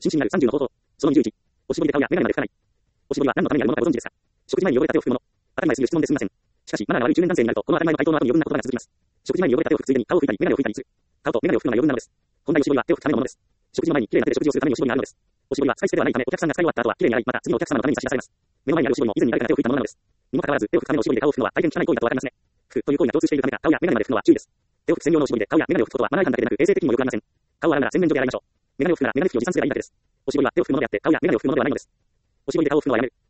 真摯になる30の方法。その21。おしぼりで顔や眼鏡まで拭かない。おしぼりは何のためにあるものかご存知ですか？食事前に汚れた手を拭くもの。当たり前すぎる質問ですみません。しかし、マナーが悪い中年男性になると、この当たり前の回答の後に余分な言葉が続きます。食事前に汚れた手を拭くついでに顔を拭いたり、眼鏡を拭いたりする。顔と眼鏡を拭くのが余分なのです。本来おしぼりは手を拭くためのものです。食事の前に綺麗な手で食事をするためにおしぼりがあるのです。おしぼりは使い捨てではないため、お客さんが使い終わった後は綺麗に洗い、また次のお客様のために差し出されます。目の前にあるおしぼりも以前に誰かが手を拭いたものなのです。にもかかわらず、手を拭くためのおしぼりで顔を拭くのは大変汚い行為だとわかりますね。拭くという行為が共通しているためか、顔や眼鏡まで拭くのは注意です。手を拭く専用のおしぼりで顔や眼鏡を拭くことはマナー違反だけでなく衛生的にもよくありません。顔を洗うなら洗面所で洗いましょう。眼鏡を拭くなら眼鏡拭きを持参すればいいだけです。おしぼりは手を拭くものであって、顔や眼鏡を拭くものではないのです。おしぼりで顔を拭くのはやめる。